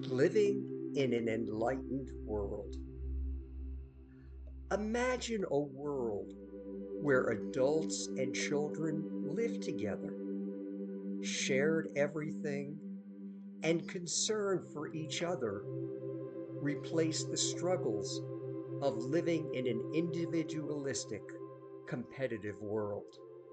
Living in an enlightened world. Imagine a world where adults and children live together, shared everything, and concern for each other replace the struggles of living in an individualistic, competitive world.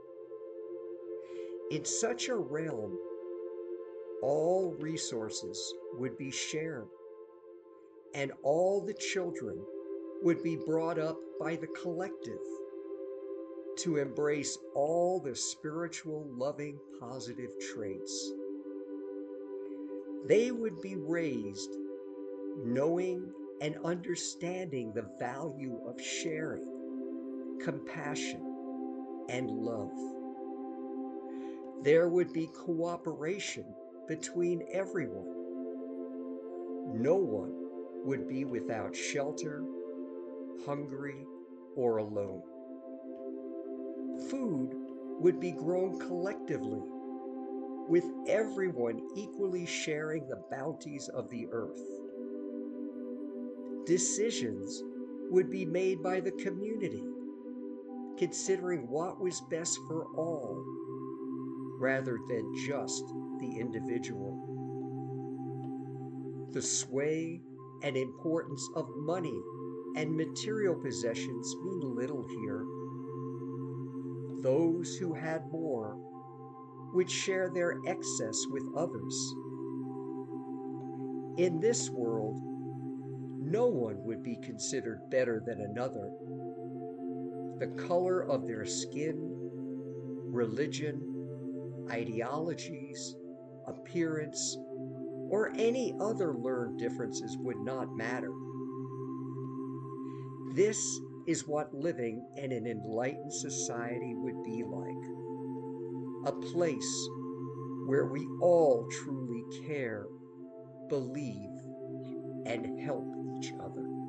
In such a realm, all resources would be shared, and all the children would be brought up by the collective to embrace all the spiritual, loving, positive traits. They would be raised knowing and understanding the value of sharing, compassion, and love. There would be cooperation between everyone. No one would be without shelter, hungry, or alone. Food would be grown collectively, with everyone equally sharing the bounties of the earth. Decisions would be made by the community, considering what was best for all rather than just the individual. The sway and importance of money and material possessions mean little here. Those who had more would share their excess with others. In this world, no one would be considered better than another. The color of their skin, religion, ideologies, appearance, or any other learned differences would not matter. This is what living in an enlightened society would be like. A place where we all truly care, believe, and help each other.